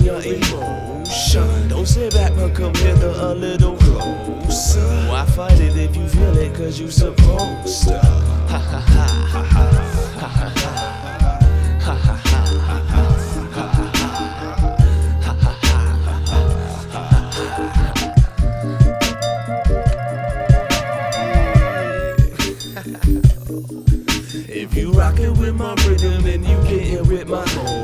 your emotion. Don't sit back, but come hither a little closer. Why fight it if you feel it, cause you supposed to? Ha ha ha ha ha ha ha ha ha If you rockin' with my rhythm, then you gettin' with my